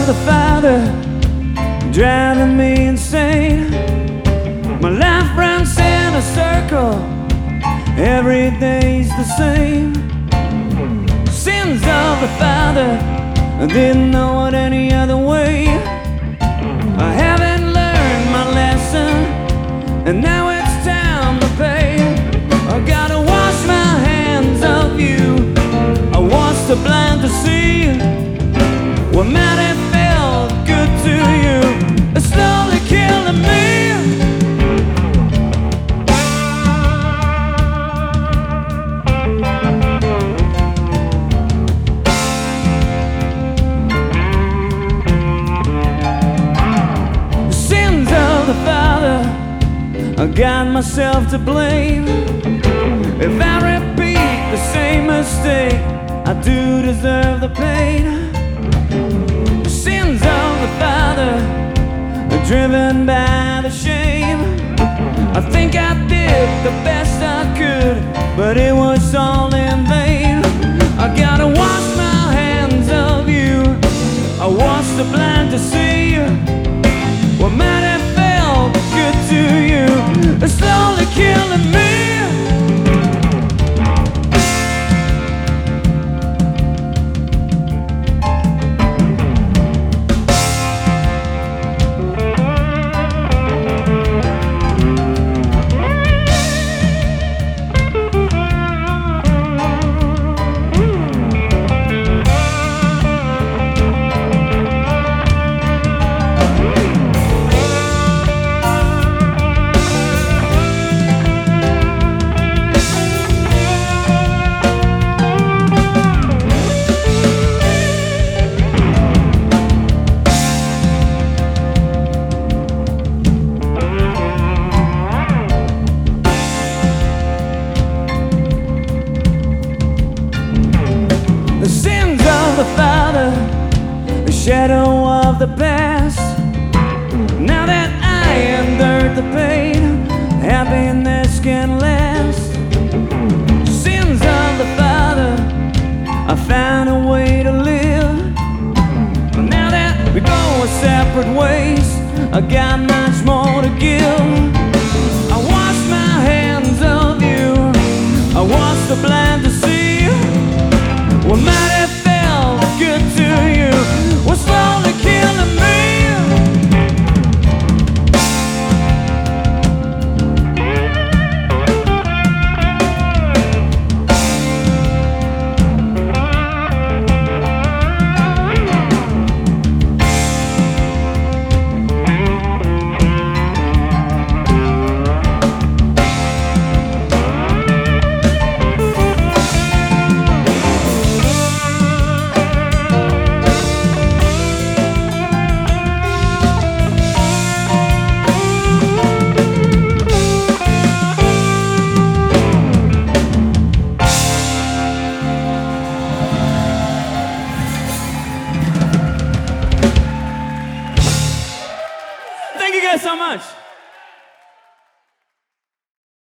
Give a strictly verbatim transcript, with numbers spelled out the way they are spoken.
the Father driving me insane. My life runs in a circle, every day's the same. Sins of the Father, I didn't know it any other way. I haven't learned my lesson, and now it's time to pay. I gotta wash my hands of you. I was too blind to see what might have felt good to you. It's slowly killing me. Sins of the Father, I got myself to blame. If I repeat the same mistake, I do deserve the pain. The sins of the Father are driven by the shame. I think I did the best I could, but it was all in vain. I gotta wash my hands of you. I was too blind to see what might have felt good to you. It's slowly killing me. The sins of the Father, the shadow of the past. Now that I endured the pain, happiness can last. Sins of the Father, I found a way to live. But now that we go our separate ways, I got much more to give. I wash my hands of you. I was too blind to see what might have felt good to you. Was slowly killing me. Thank you guys so much.